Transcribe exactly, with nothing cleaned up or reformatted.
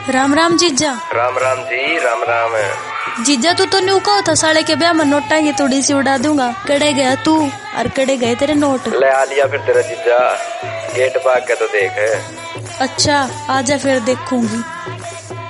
राम राम जीजा। राम राम जी। राम राम। जीजा तू तो न्यू कहो था साले के ब्याह में नोटा की थोड़ी सी उड़ा दूंगा। कड़े गया तू और कड़े गए तेरे नोट। ले आ लिया फिर तेरा जीजा, गेट भाग के तो देख। अच्छा आजा फिर देखूंगी।